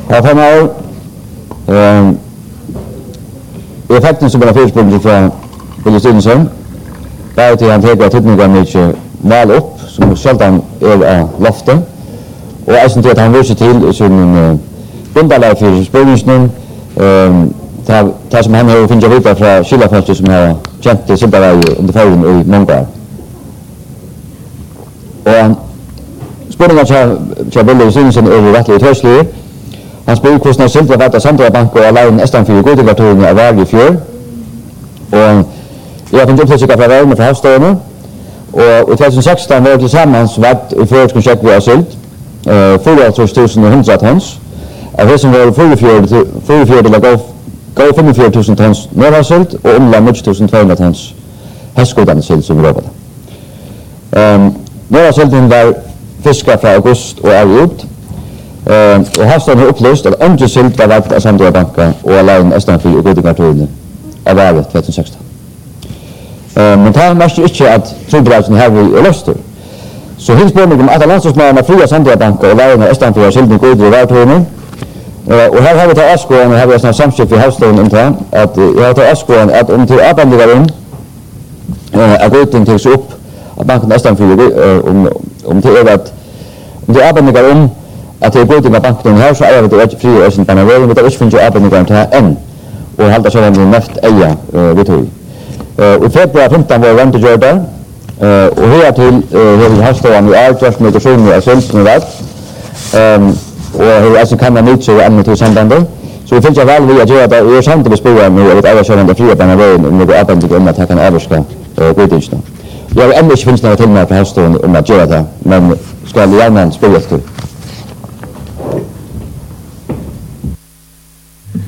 Här får man effekten som bara förespråkar från Billy Stinson. Där till han tar tidningar mycket väl upp som sällan är av loften. Och jag syns att han visar till sin bundalag för spelningen. Det som han har funnit vidare från Skillafältet som har känt det Silberberg under förrän i många år. Och spelningen till Billy Stinson är verkligen hörslig. Han spelade kostnader Silver vart Sandra Bank och alla nästan för godingartorna av varje fjör. Och jag fick upptäcka från värmen från havsstående. Och i 2016 var det tillsammans vart i förutskonsjekt vi har sylt. 4.100 tons. Av det som var 44 gav 45 000 tons norrsylt och omlag 9.200 tons hästgodande sylt som rådade. Norrsylten var fiskar från august och är ut. Och havsstående har upplyst att inte sylt var vart av Sandra Banka och alla nästan för godingartorna av varje 2016. Men det här märker inte att tryggheten här är löster. Så hilsbörningen att landslagsmännen har fria Sandra Banka och varje nästan för sylt och godingartorna. Och här har vi tagit avskåren och här har vi snart samskilt i havsstånden inte att jag har tagit avskåren att om till avbandligaren är godin till sig upp att banken nästan för om till är att om till avbandligaren att det är godin av banken här så är det inte fri och sin panavering men det är inte finns ju avbandligaren till här än och halda så att det är näft eja vid tog. Och februari 15 var rent att göra där och här till hela havsstånden i Artjars med personer av sölsen och rätt. Och hur alltså kan man ut så annan till sambandet. Så det finns ju väl vi att göra det är samtidigt spåra nu att alla körande fria på vägen om det är om att kan överska godinsten. Jag ännu inte finns några tillmärk på havsstånden om att göra det men ska gärna spela efter.